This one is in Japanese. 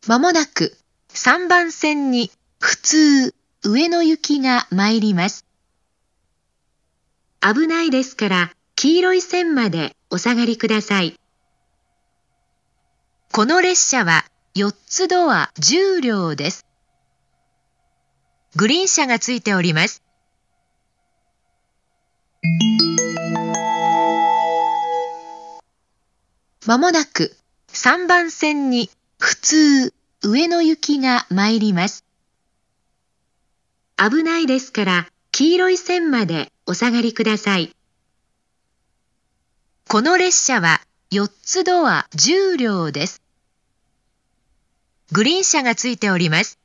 まもなく3番線に普通上野行きが参ります。危ないですから黄色い線までお下がりください。この列車は4つドア10両です。グリーン車がついております。まもなく3番線に普通上野行きが参ります。危ないですから黄色い線までお下がりください。この列車は4つドア10両です。グリーン車がついております。